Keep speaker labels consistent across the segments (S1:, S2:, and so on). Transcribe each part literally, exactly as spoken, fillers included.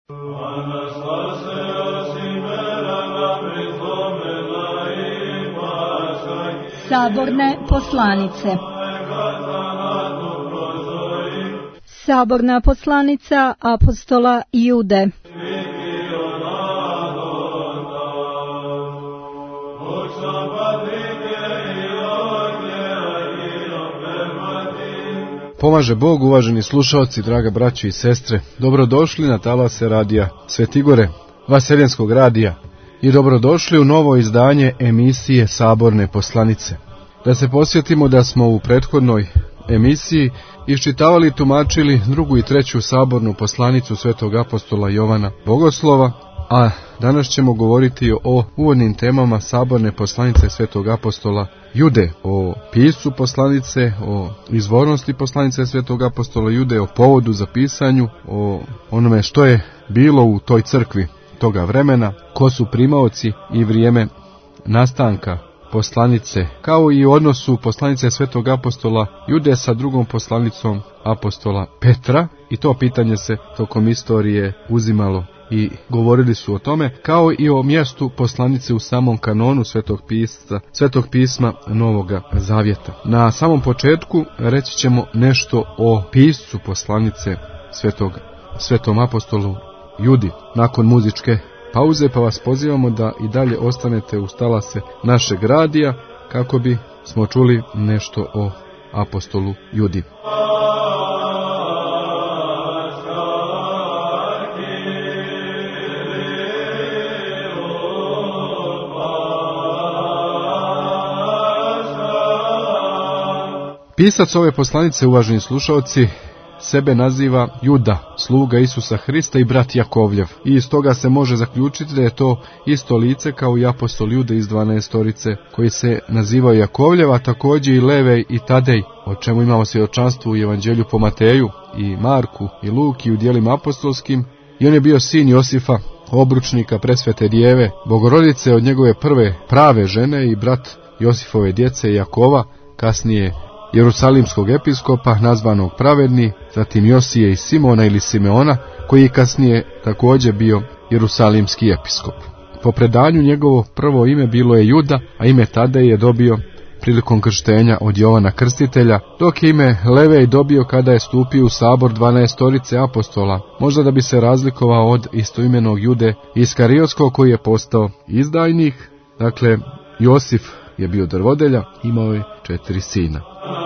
S1: Saborne poslanice. Saborna poslanica apostola Jude.
S2: Pomaže Bog, uvaženi slušalci, draga braće i sestre. Dobrodošli na talase radija Svetigore, Vaseljenskog radija, i dobrodošli u novo izdanje emisije Saborne poslanice. Da se podsjetimo da smo u prethodnoj emisiji iščitavali i tumačili drugu i treću sabornu poslanicu svetog apostola Jovana Bogoslova, a danas ćemo govoriti o uvodnim temama saborne poslanice svetog apostola Jude, o piscu poslanice, o izvornosti poslanice svetog apostola Jude, o povodu za pisanju, o onome što je bilo u toj crkvi toga vremena, ko su primaoci i vrijeme nastanka poslanice, kao i odnosu poslanice svetog apostola Jude sa drugom poslanicom apostola Petra, i to pitanje se tokom istorije uzimalo i govorili su o tome, kao i o mjestu poslanice u samom kanonu svetog pisca, svetog pisma Novoga Zavjeta. Na samom početku reći ćemo nešto o piscu poslanice svetog, svetom apostolu Judi nakon muzičke pauze, pa vas pozivamo da i dalje ostanete uz talase našeg radija kako bi smo čuli nešto o apostolu Judi. Pisac ove poslanice, uvaženi slušalci, sebe naziva Juda, sluga Isusa Hrista i brat Jakovljev. I iz toga se može zaključiti da je to isto lice kao i apostol Jude iz dvanaestorice, koji se nazivao Jakovljev, a također i Levej i Tadej, o čemu imamo svjedočanstvo u Evanđelju po Mateju i Marku i Luki u djelima apostolskim. I on je bio sin Josifa, obručnika presvete djeve, Bogorodice, od njegove prve prave žene, i brat Josifove djece Jakova, kasnije Jerusalimskog episkopa nazvanog Pravedni, zatim Josije i Simona ili Simeona, koji je kasnije također bio Jerusalimski episkop. Po predanju njegovo prvo ime bilo je Juda, a ime Tadej je dobio prilikom krštenja od Jovana Krstitelja, dok je ime Levej dobio kada je stupio u sabor dvanaestorice apostola, možda da bi se razlikovao od istoimenog Jude Iskariotskog, koji je postao izdajnik. Dakle, Josif je bio drvodelja, imao je četiri sina.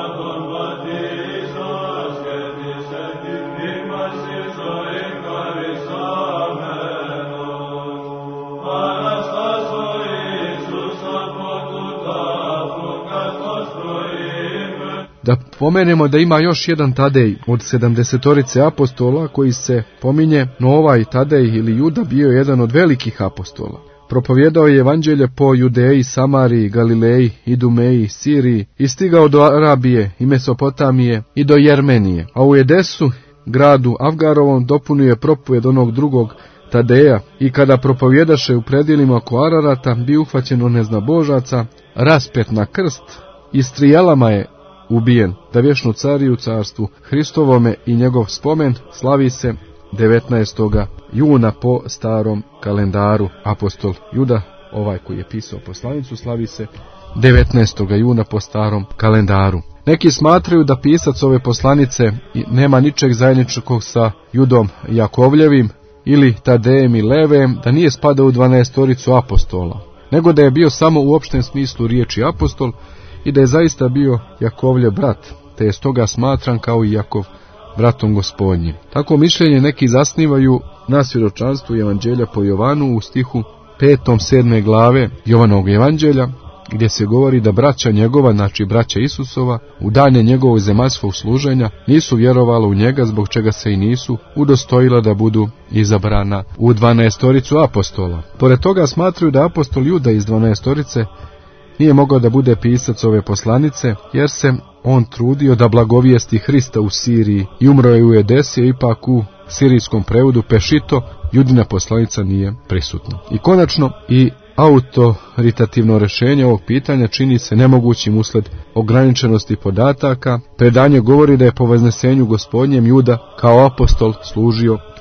S2: Da pomenemo da ima još jedan Tadej od sedamdesetorice apostola koji se pominje, no ovaj Tadej ili Juda bio je jedan od velikih apostola. Propovjedao je evanđelje po Judeji, Samariji, Galileji, Idumeji, Siriji i stigao do Arabije i Mesopotamije i do Jermenije. A u Edesu, gradu Avgarovom, dopunio je propovjed onog drugog Tadeja, i kada propovjedaše u predjelima oko Ararata, bio uhvaćen od neznabožaca, raspet na krst i strijelama je ubijen, da vješno cari u carstvu Hristovome, i njegov spomen slavi se devetnaestoga juna po starom kalendaru. Apostol Juda, ovaj koji je pisao poslanicu, slavi se devetnaestoga juna po starom kalendaru. Neki smatraju da pisac ove poslanice nema ničeg zajedničkog sa Judom Jakovljevim ili Tadejem i Levejem, da nije spadao u dvanaestoricu apostola, nego da je bio samo u opštem smislu riječi apostol i da je zaista bio Jakovljev brat, te je stoga smatran kao i Jakov bratom gospodnjim. Tako mišljenje neki zasnivaju na svjedočanstvu Evanđelja po Jovanu u stihu petom sedme glave Jovanovog Evanđelja, gdje se govori da braća njegova, znači braća Isusova, u dane njegovog zemaljskog služenja nisu vjerovala u njega, zbog čega se i nisu udostojila da budu izabrana u dvanaestoricu apostola. Pored toga smatruju da apostol Juda iz dvanaestorice nije mogao da bude pisac ove poslanice, jer se on trudio da blagovijesti Hrista u Siriji i umro je u Edesi, ipak u sirijskom prevodu Pešito Judina poslanica nije prisutna. I konačno i autoritativno rješenje ovog pitanja čini se nemogućim usled ograničenosti podataka. Predanje govori da je po vaznesenju gospodnjem Juda kao apostol služio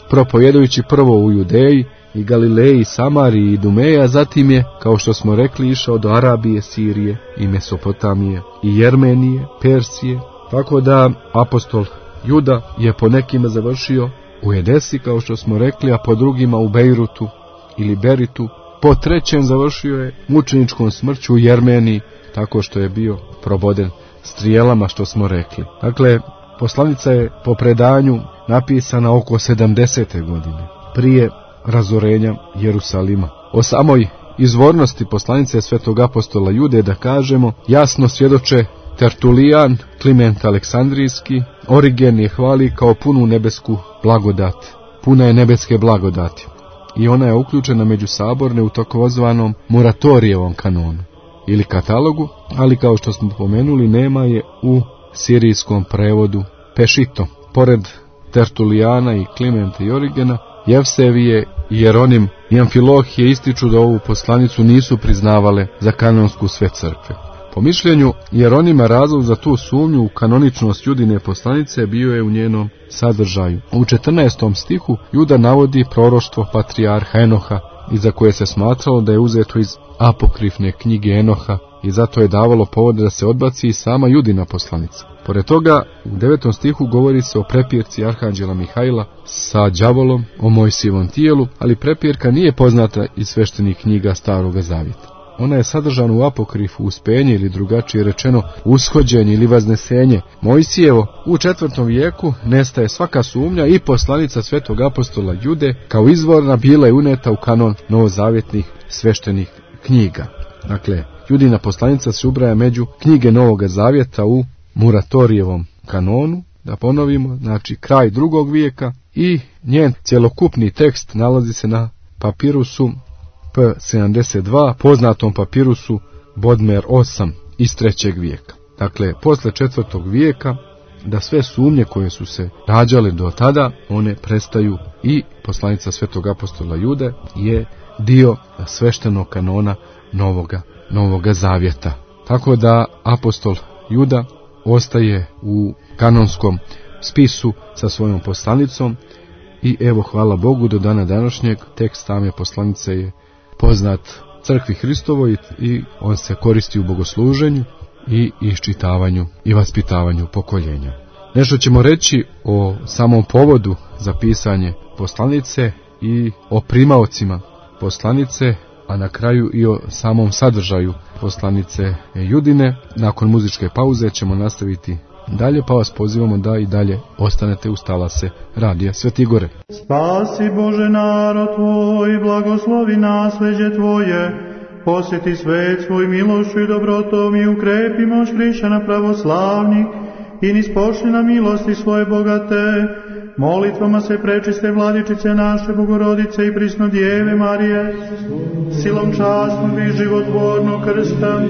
S2: propovjedujući prvo u Judeji i Galileji, Samariji i Dumeja, zatim je, kao što smo rekli, išao do Arabije, Sirije i Mesopotamije i Jermenije, Persije, tako da apostol Juda je po nekima završio u Edesi, kao što smo rekli, a po drugima u Bejrutu ili Beritu. Po trećem završio je mučeničkom smrću u Jermeniji, tako što je bio proboden strijelama, što smo rekli. Dakle, poslanica je po predanju napisana oko sedamdesete godine, prije razorenja Jerusalima. O samoj izvornosti poslanice svetog apostola Jude da kažemo, jasno svjedoče Tertulijan, Kliment Aleksandrijski. Origen je hvali kao punu nebesku blagodat. Puna je nebeske blagodati. I ona je uključena među saborne u takozvanom moratorijevom kanonu ili katalogu, ali kao što smo pomenuli, nema je u sirijskom prevodu Pešito. Pored Tertulijana i Klimenta i Origena, Jevsevije, Jeronim i Amfilohije ističu da ovu poslanicu nisu priznavale za kanonsku sve crkve. Po mišljenju Jeronima razlog za tu sumnju u kanoničnost Judine poslanice bio je u njenom sadržaju. U četrnaestom stihu Juda navodi proroštvo patrijarha Enoha, iza koje se smatralo da je uzeto iz apokrifne knjige Enoha i zato je davalo povode da se odbaci i sama Judina poslanica. Pored toga, u devetom stihu govori se o prepirci arhanđela Mihajla sa đavolom, o Mojsijevom tijelu, ali prepirka nije poznata iz sveštenih knjiga Staroga zavjeta. Ona je sadržana u apokrifu Uspenje ili drugačije rečeno Ushođenje ili Vaznesenje Mojsijevo. U četvrtom vijeku nestaje svaka sumnja i poslanica svetog apostola Jude kao izvorna bila je uneta u kanon novozavjetnih sveštenih knjiga. Dakle, Judina poslanica se ubraja među knjige Novoga zavjeta u Muratorijevom kanonu, da ponovimo, znači kraj drugog vijeka, i njen cjelokupni tekst nalazi se na papirusu P sedamdeset dva, poznatom papirusu Bodmer osam iz trećeg vijeka. Dakle, posle četvrtog vijeka, da sve sumnje koje su se rađale do tada, one prestaju i poslanica svetog apostola Jude je dio sveštenog kanona Novoga, Novoga zavjeta. Tako da apostol Juda ostaje u kanonskom spisu sa svojom poslanicom i evo, hvala Bogu, do dana današnjeg tekst same poslanice je poznat crkvi Hristovoj i on se koristi u bogosluženju i iščitavanju i vaspitavanju pokoljenja. Nešto ćemo reći o samom povodu za pisanje poslanice i o primaocima poslanice, a na kraju i o samom sadržaju poslanice Judine. Nakon muzičke pauze ćemo nastaviti dalje, pa vas pozivamo da i dalje ostanete uz talase Radija Sveti Gore.
S3: Spasi Bože narod Tvoj, blagoslovi nasleđe Tvoje, posjeti svet svoj milošću i dobrotom i ukrepi moć hrišćana pravoslavnih i nispošli na milosti svoje bogate. Molitvama se prečiste vladičice naše Bogorodice i prisno Djeve Marije, silom časnog i životvornog krsta,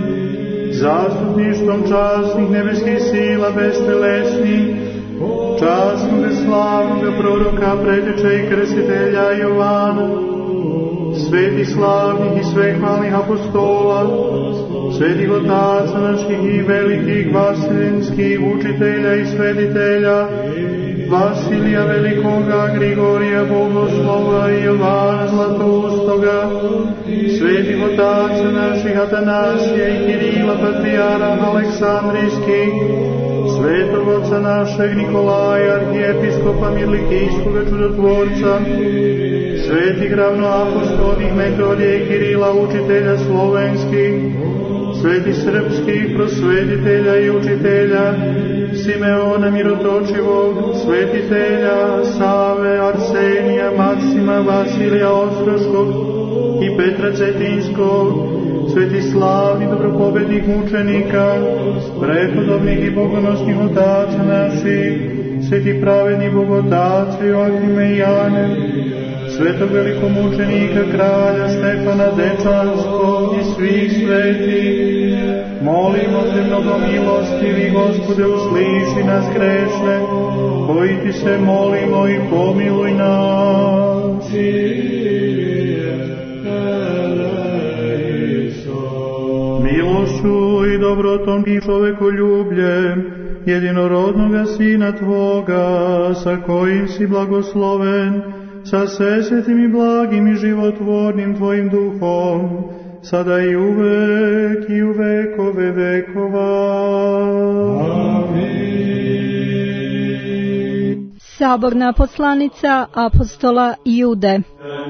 S3: zastupništvom časnih nebeskih sila bestelesnih, časnog i slavnog proroka, preteča i krstitelja Jovana, svetih slavnih i svehvalnih apostola, svetih otaca naših i velikih vaseljenskih učitelja i svetitelja, Vasilija Velikoga, Grigorija Bogoslova i Jovana Zlatoustoga, svetih otaca naših Atanasija i Kirila Patrijara Aleksandrijskih, svetog oca našeg Nikolaja, arhijepiskopa Mirlikijskoga čudotvorca, svetih ravnoapostolnih Metodija i Kirila, učitelja slovenskih, svetih srpskih prosvetitelja i učitelja, Simeona Mirotočivog, svetitelja Save, Arsenija, Maksima, Vasilija Ostroškog i Petra Cetinskog, svetih slavnih dobropobednih mučenika, prepodobnih i bogonosnih otaca naših, svetih pravednih bogotaca Joakime i Jane, svetog velikomučenika kralja Stefana Dečanskog i svih svetih. Molimo te, mnogo milostivi Gospode, usliši nas grešne, koji ti se molimo, i pomiluj nas. Milošću i dobrotom i čovekoljubljem jedinorodnoga Sina Tvoga, sa kojim si blagosloven sa svesvetim i blagim i životvornim Tvojim duhom, sada i uvek i u vekove vekova.
S1: Amin. Saborna poslanica apostola Jude.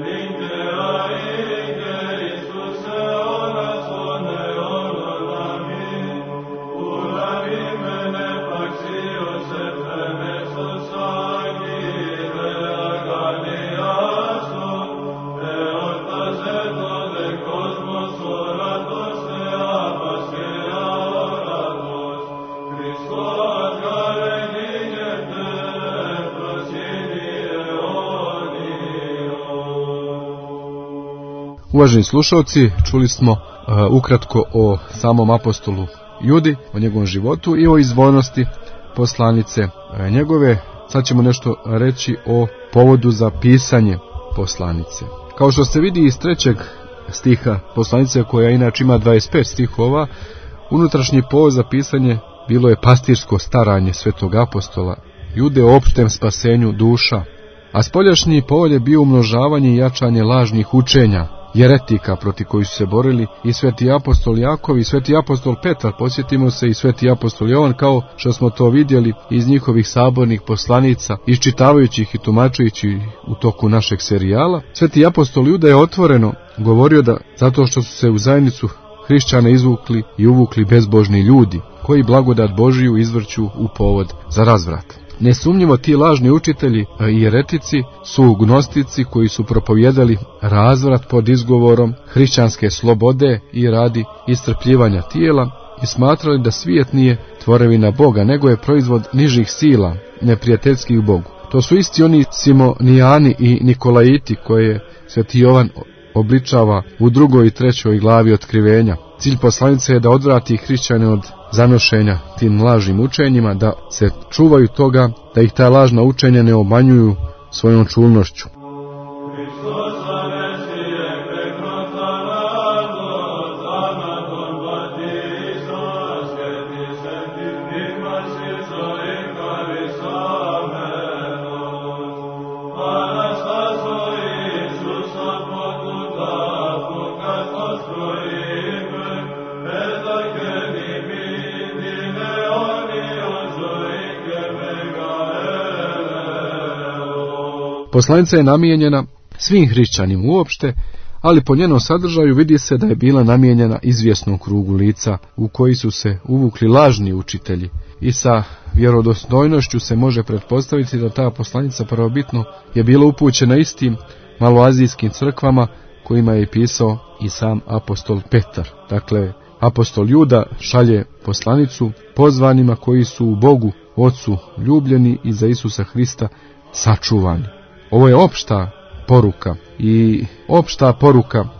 S2: Uvaženi slušalci, čuli smo uh, ukratko o samom apostolu Judi, o njegovom životu i o izvornosti poslanice uh, njegove. Sad ćemo nešto reći o povodu za pisanje poslanice. Kao što se vidi iz trećeg stiha poslanice, koja inače ima dvadeset pet stihova, unutrašnji povod za pisanje bilo je pastirsko staranje svetog apostola Jude o opštem spasenju duša, a spoljašnji povod je bio umnožavanje i jačanje lažnih učenja, jeretika protiv kojih su se borili i sveti apostol Jakov i sveti apostol Petar, posjetimo se, i sveti apostol Jovan, kao što smo to vidjeli iz njihovih sabornih poslanica, iščitavajući ih i tumačujući u toku našeg serijala. Sveti apostol Juda je otvoreno govorio da zato što su se u zajednicu hrišćana izvukli i uvukli bezbožni ljudi, koji blagodat Božiju izvrću u povod za razvrat. Nesumnjivo ti lažni učitelji i jeretici su gnostici koji su propovjedali razvrat pod izgovorom hrišćanske slobode i radi iscrpljivanja tijela i smatrali da svijet nije tvorevina Boga, nego je proizvod nižih sila, neprijateljskih Bogu. To su isti oni Simonijani i Nikolaiti koje sveti Jovan obličava u drugoj i trećoj glavi otkrivenja. Cilj poslanice je da odvrati hrišćane od zanošenja tim lažnim učenjima, da se čuvaju toga, da ih ta lažna učenja ne obmanjuju svojom čulnošću. Poslanica je namijenjena svim hrišćanima uopšte, ali po njenom sadržaju vidi se da je bila namijenjena izvjesnom krugu lica u koji su se uvukli lažni učitelji i sa vjerodostojnošću se može pretpostaviti da ta poslanica prvobitno je bila upućena istim maloazijskim crkvama kojima je pisao i sam apostol Petar. Dakle, apostol Juda šalje poslanicu pozvanima koji su u Bogu Ocu ljubljeni i za Isusa Hrista sačuvani. Ovo je opšta poruka i opšta poruka uh,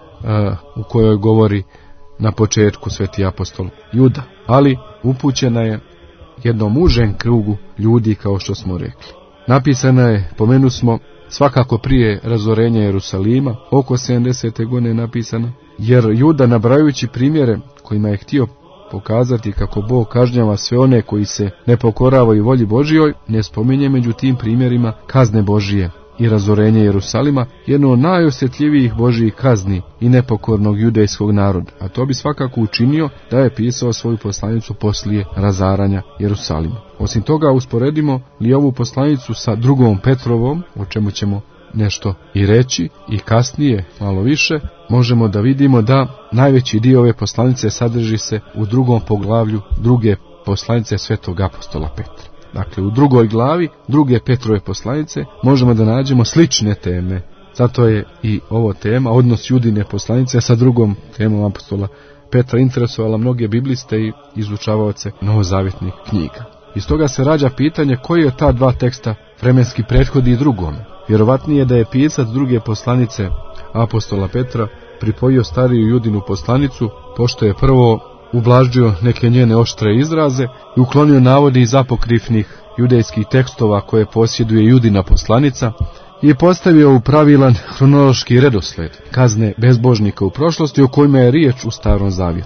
S2: u kojoj govori na početku sveti apostol Juda, ali upućena je jednom užem krugu ljudi, kao što smo rekli. Napisana je, pomenu smo, svakako prije razorenja Jerusalima, oko sedamdesete godine napisana, jer Juda, nabrajući primjere kojima je htio pokazati kako Bog kažnjava sve one koji se ne pokoravaju volji Božijoj, ne spominje među tim primjerima kazne Božije i razorenje Jerusalima, jedno od najosjetljivijih Božijih kazni i nepokornog judejskog naroda, a to bi svakako učinio da je pisao svoju poslanicu poslije razaranja Jerusalima. Osim toga, usporedimo li ovu poslanicu sa drugom Petrovom, o čemu ćemo nešto i reći i kasnije malo više, možemo da vidimo da najveći dio ove poslanice sadrži se u drugom poglavlju druge poslanice svetog apostola Petra. Dakle, u drugoj glavi druge Petrove poslanice možemo da nađemo slične teme. Zato je i ovo tema, odnos Judine poslanice sa drugom temom apostola Petra, interesovala mnoge bibliste i izučavaoce novozavjetnih knjiga. Iz toga se rađa pitanje koji je ta dva teksta vremenski prethodi drugome. Vjerovatnije je da je pisac druge poslanice apostola Petra pripojio stariju Judinu poslanicu, pošto je prvo ublažio neke njene oštre izraze i uklonio navode iz apokrifnih judejskih tekstova koje posjeduje Judina poslanica i postavio u pravilan hronološki redosled kazne bezbožnika u prošlosti o kojima je riječ u Starom Zavjetu.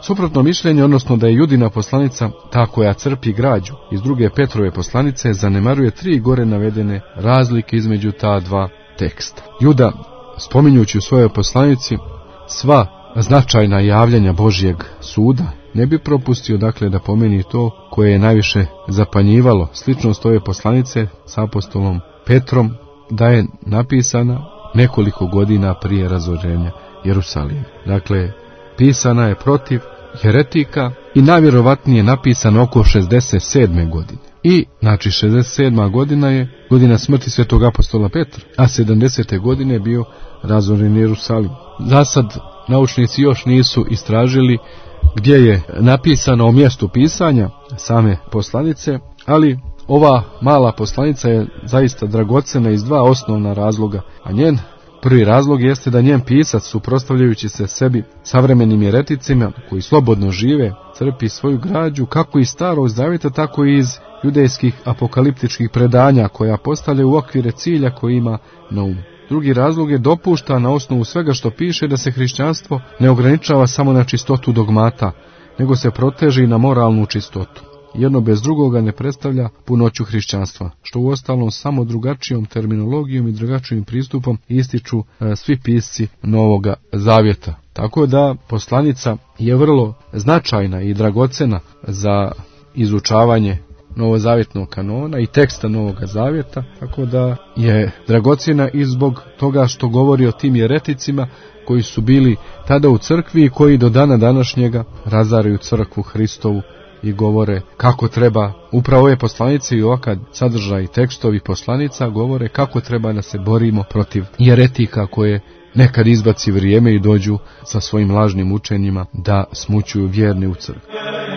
S2: Suprotno mišljenje, odnosno da je Judina poslanica ta koja crpi građu iz druge Petrove poslanice, zanemaruje tri gore navedene razlike između ta dva teksta. Juda, spominjući u svojoj poslanici sva značajna javljanja Božjeg suda, ne bi propustio dakle da pomeni to koje je najviše zapanjivalo sličnost ove poslanice s apostolom Petrom, da je napisana nekoliko godina prije razorenja Jerusalima. Dakle, pisana je protiv heretika i najvjerovatnije napisana oko šezdeset sedme godine. I, znači, šezdeset sedma godina je godina smrti svetog apostola Petra, a sedamdesete godine je bio razoren Jerusalim. Za sad naučnici još nisu istražili gdje je napisano o mjestu pisanja same poslanice, ali ova mala poslanica je zaista dragocena iz dva osnovna razloga, a njen prvi razlog jeste da njen pisac, suprotstavljajući se sebi savremenim jereticima koji slobodno žive, crpi svoju građu kako iz Starog zavjeta, tako i iz judejskih apokaliptičkih predanja koja postavlja u okvire cilja koji ima na umu. Drugi razlog je dopušta na osnovu svega što piše da se hrišćanstvo ne ograničava samo na čistotu dogmata, nego se proteže i na moralnu čistotu. Jedno bez drugoga ne predstavlja punoću hrišćanstva, što uostalom samo drugačijom terminologijom i drugačijim pristupom ističu e, svi pisci Novoga Zavjeta. Tako da poslanica je vrlo značajna i dragocena za izučavanje novozavjetnog kanona i teksta Novoga Zavjeta, tako da je dragocjena i zbog toga što govori o tim jereticima koji su bili tada u crkvi i koji do dana današnjega razaraju crkvu Hristovu i govore kako treba, upravo ove poslanice i ovakav sadržaj tekstovi poslanica govore kako treba da se borimo protiv jeretika koje nekad izbaci vrijeme i dođu sa svojim lažnim učenjima da smućuju vjerni u crkvu.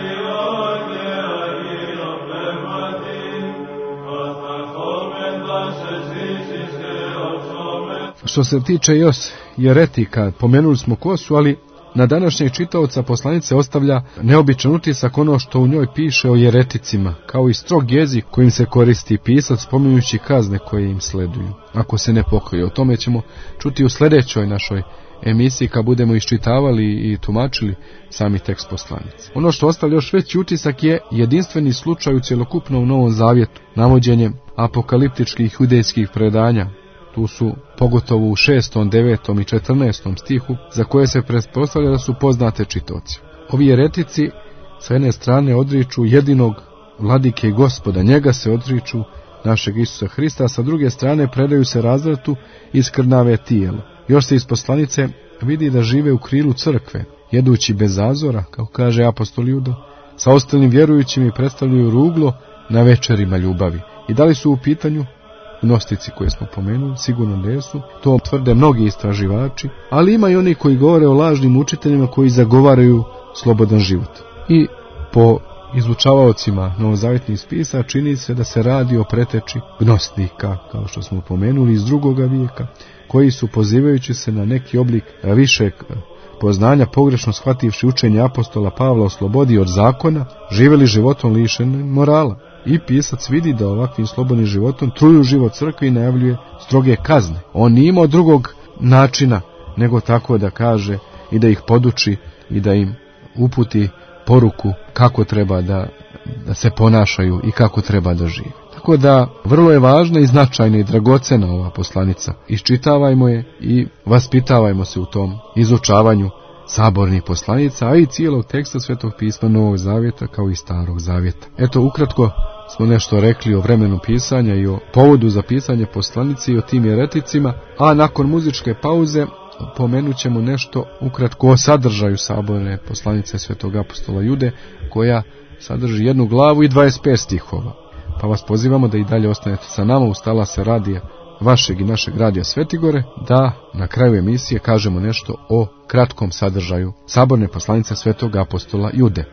S2: Što se tiče još jeretika, pomenuli smo ko su, ali na današnjeg čitaoca poslanice ostavlja neobičan utisak ono što u njoj piše o jereticima, kao i strog jezik kojim se koristi pisac, spominjući kazne koje im sleduju ako se ne pokaju. O tome ćemo čuti u sljedećoj našoj emisiji kad budemo iščitavali i tumačili sami tekst poslanice. Ono što ostavlja još veći utisak je jedinstveni slučaj u cjelokupnom Novom Zavjetu, navođenjem apokaliptičkih judejskih predanja. Tu su pogotovo u šestom, devetom i četrnaestom stihu, za koje se pretpostavlja da su poznate čitaoci. Ovi jeretici sa jedne strane odriču jedinog vladike i Gospoda, njega se odriču našeg Isusa Hrista, a sa druge strane predaju se razvratu i skrnave tijelo. Još se iz poslanice vidi da žive u krilu crkve, jedući bez zazora, kao kaže apostol Juda, sa ostalim vjerujućim i predstavljaju ruglo na večerima ljubavi. I da li su u pitanju gnostici koje smo pomenuli? Sigurno ne su, to tvrde mnogi istraživači, ali ima i oni koji govore o lažnim učiteljima koji zagovaraju slobodan život. I po izučavaocima novozavjetnih spisa čini se da se radi o preteči gnostika, kao što smo pomenuli, iz drugoga vijeka, koji su, pozivajući se na neki oblik višeg poznanja, pogrešno shvativši učenje apostola Pavla o slobodi od zakona, živjeli životom lišenim morala. I pisac vidi da ovakvim slobodnim životom truju život crkve i najavljuje stroge kazne. On nije imao drugog načina nego tako da kaže i da ih poduči i da im uputi poruku kako treba da, da se ponašaju i kako treba da žive. Tako da vrlo je važna i značajna i dragocena ova poslanica. Iščitavajmo je i vaspitavajmo se u tom izučavanju sabornih poslanica, a i cijelog teksta Svetog pisma Novog Zavjeta kao i Starog Zavjeta. Eto, ukratko smo nešto rekli o vremenu pisanja i o povodu za pisanje poslanice i o tim jereticima, a nakon muzičke pauze pomenut ćemo nešto ukratko o sadržaju saborne poslanice Svetog apostola Jude, koja sadrži jednu glavu i dvadeset pet stihova. Pa vas pozivamo da i dalje ostanete sa nama uz talase radija vašeg i našeg radija Svetigore, da na kraju emisije kažemo nešto o kratkom sadržaju saborne poslanice Svetog apostola Jude.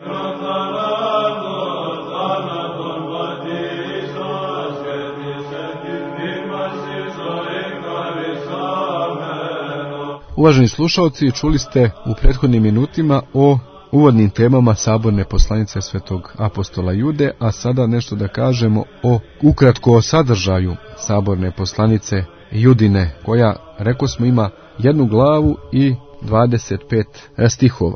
S2: Uvaženi slušalci, čuli ste u prethodnim minutima o uvodnim temama saborne poslanice Svetog apostola Jude, a sada nešto da kažemo o ukratko o sadržaju saborne poslanice Judine, koja, reko smo, ima jednu glavu i dvadeset pet stihova.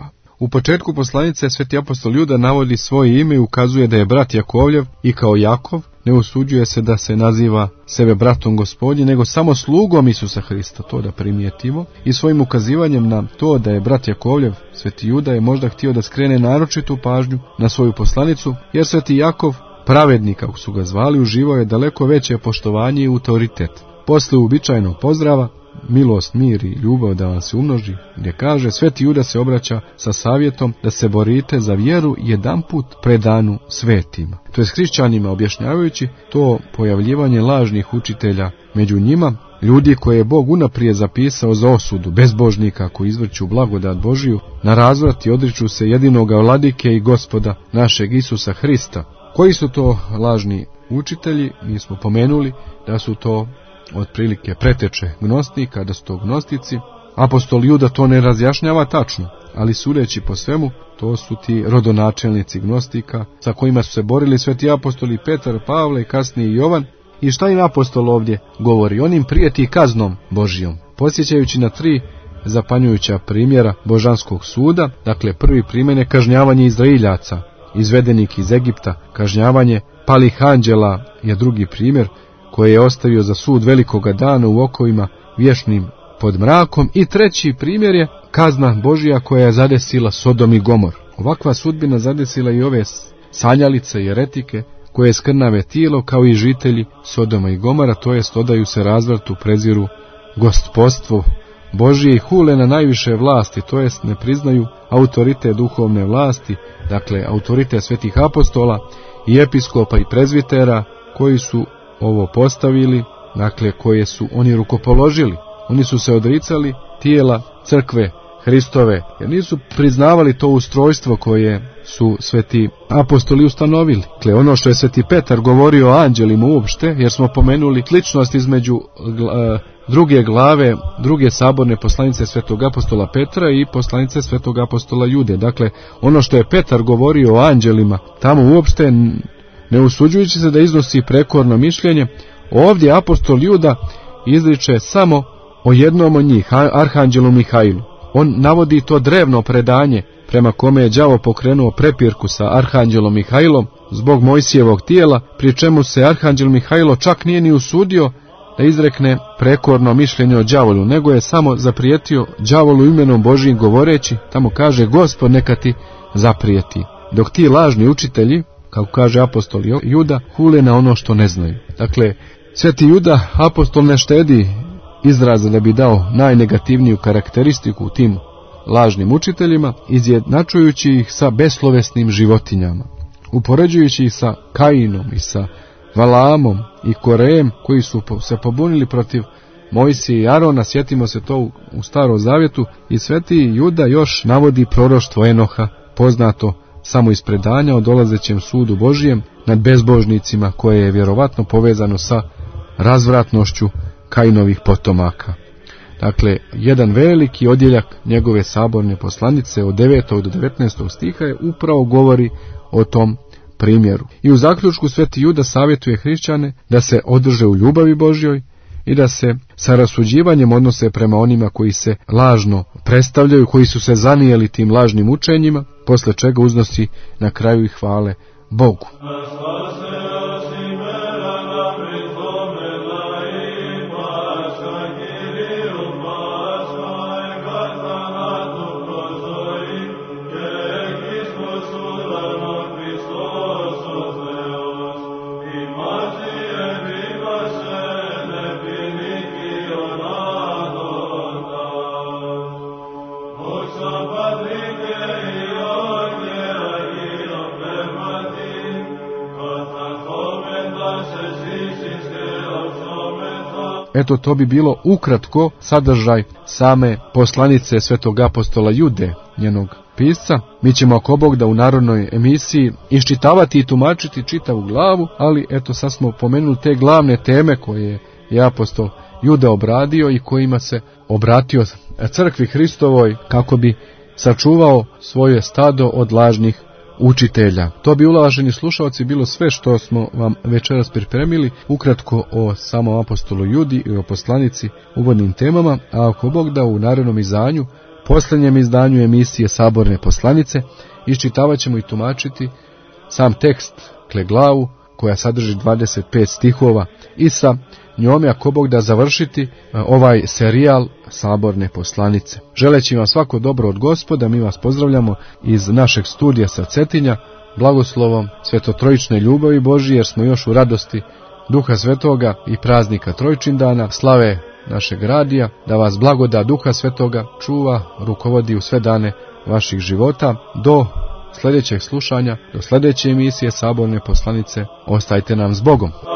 S2: U početku poslanice sveti apostol Juda navodi svoje ime i ukazuje da je brat Jakovljev i kao Jakov ne usuđuje se da se naziva sebe bratom Gospodnjim, nego samo slugom Isusa Hrista, to da primijetimo. I svojim ukazivanjem na to da je brat Jakovljev, sveti Juda je možda htio da skrene naročitu pažnju na svoju poslanicu, jer sveti Jakov, pravednik kako su ga zvali, uživao je daleko veće poštovanje i autoritet. Posle uobičajenog pozdrava, milost, mir i ljubav da vam se umnoži, gdje kaže, sveti Juda se obraća sa savjetom da se borite za vjeru jedanput predanu svetima. To je s hrišćanima objašnjavajući to pojavljivanje lažnih učitelja među njima, ljudi koje je Bog unaprijed zapisao za osudu, bezbožnika koji izvrću blagodat Božiju, na razvrat i odriču se jedinoga vladike i gospoda našeg Isusa Hrista. Koji su to lažni učitelji? Mi smo pomenuli da su to otprilike preteče gnostika, da su to gnostici. Apostol Juda to ne razjašnjava tačno, ali sudeći po svemu, to su ti rodonačelnici gnostika sa kojima su se borili sveti apostoli Petar, Pavle i kasnije Jovan. I šta im apostol ovdje govori? On im prijeti kaznom Božijom, podsjećajući na tri zapanjujuća primjera božanskog suda. Dakle, prvi primjer je kažnjavanje Izraeljaca, izvedenih iz Egipta. Kažnjavanje palih anđela je drugi primjer, koje je ostavio za sud velikoga dana u okovima vječnim pod mrakom. I treći primjer je kazna Božija koja je zadesila Sodom i Gomor. Ovakva sudbina zadesila i ove sanjalice i eretike koje skrnave tijelo, kao i žitelji Sodoma i Gomora, to jest odaju se razvrtu, preziru gospodstvo Božije i hule na najviše vlasti, to jest ne priznaju autoritet duhovne vlasti, dakle autoritet svetih apostola i episkopa i prezvitera koji su ovo postavili, dakle koje su oni rukopoložili. Oni su se odricali tijela crkve Hristove, jer nisu priznavali to ustrojstvo koje su sveti apostoli ustanovili. Dakle, ono što je sveti Petar govorio o anđelima uopšte, jer smo pomenuli sličnost između gla, druge glave, druge saborne poslanice svetog apostola Petra i poslanice svetog apostola Jude. Dakle, ono što je Petar govorio o anđelima, tamo uopšte ne usuđujući se da iznosi prekorno mišljenje, ovdje apostol Juda izriče samo o jednom od njih, arhanđelu Mihailu. On navodi to drevno predanje prema kome je đavo pokrenuo prepirku sa arhanđelom Mihailom zbog Mojsijevog tijela, pri čemu se arhanđel Mihailo čak nije ni usudio da izrekne prekorno mišljenje o đavolu, nego je samo zaprijetio đavolu imenom Božijim govoreći, tamo kaže, Gospod neka ti zaprijeti. Dok ti lažni učitelji, kako kaže apostol Juda, hule na ono što ne znaju. Dakle, sveti Juda, apostol, ne štedi izraza da bi dao najnegativniju karakteristiku tim lažnim učiteljima, izjednačujući ih sa beslovesnim životinjama, upoređujući ih sa Kainom i sa Valaamom i Korejem, koji su se pobunili protiv Mojsije i Arona. Sjetimo se to u, u Starom Zavjetu. I sveti Juda još navodi proroštvo Enoha, poznato samo iz predanja o dolazećem sudu Božijem nad bezbožnicima, koje je vjerovatno povezano sa razvratnošću Kainovih potomaka. Dakle, jedan veliki odjeljak njegove saborne poslanice od devetog do devetnaestog stiha je upravo govori o tom primjeru. I u zaključku sveti Juda savjetuje hrišćane da se održe u ljubavi Božjoj i da se sa rasuđivanjem odnose prema onima koji se lažno predstavljaju, koji su se zanijeli tim lažnim učenjima, posle čega uznosi na kraju i hvale Bogu. Eto, to bi bilo ukratko sadržaj same poslanice svetog apostola Jude, njenog pisca. Mi ćemo ako Bog da u narodnoj emisiji iščitavati i tumačiti čitavu glavu, ali eto sad smo pomenuli te glavne teme koje je apostol Juda obradio i kojima se obratio crkvi Hristovoj kako bi sačuvao svoje stado od lažnih učitelja. To bi, uvaženi slušalci, bilo sve što smo vam večeras pripremili, ukratko o samom apostolu Judi i o poslanici uvodnim temama, a ako Bog da u narednom izdanju posljednjem izdanju emisije Saborne poslanice iščitavat ćemo i tumačiti sam tekst Kleglavu, koja sadrži dvadeset pet stihova, i sa njome, ako Bog da, završiti ovaj serijal Saborne poslanice. Želeći vam svako dobro od Gospoda, mi vas pozdravljamo iz našeg studija sa Cetinja, blagoslovom svetotrojične ljubavi Božije, jer smo još u radosti Duha Svetoga i praznika Trojčindana, slave našeg radija, da vas blagodat Duha Svetoga čuva, rukovodi u sve dane vaših života. Do sljedećeg slušanja, do sljedeće emisije Saborne poslanice, ostajte nam s Bogom.